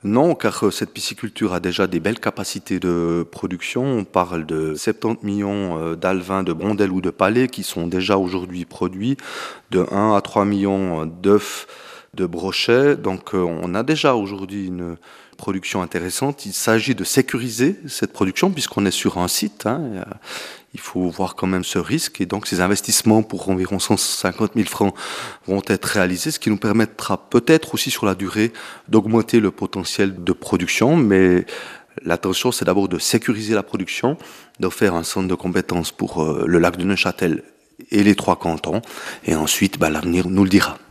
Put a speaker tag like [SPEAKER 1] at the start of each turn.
[SPEAKER 1] Non, car cette pisciculture a déjà des belles capacités de production. On parle de 70 millions d'alevins, de brondelles ou de palets qui sont déjà aujourd'hui produits, de 1 à 3 millions d'œufs, de brochets. Donc on a déjà aujourd'hui une production intéressante. Il s'agit de sécuriser cette production puisqu'on est sur un site, hein. Il faut voir quand même ce risque et donc ces investissements pour environ 150 000 francs vont être réalisés, ce qui nous permettra peut-être aussi sur la durée d'augmenter le potentiel de production. Mais l'intention, c'est d'abord de sécuriser la production, de faire un centre de compétences pour le lac de Neuchâtel et les trois cantons. Et ensuite, l'avenir nous le dira.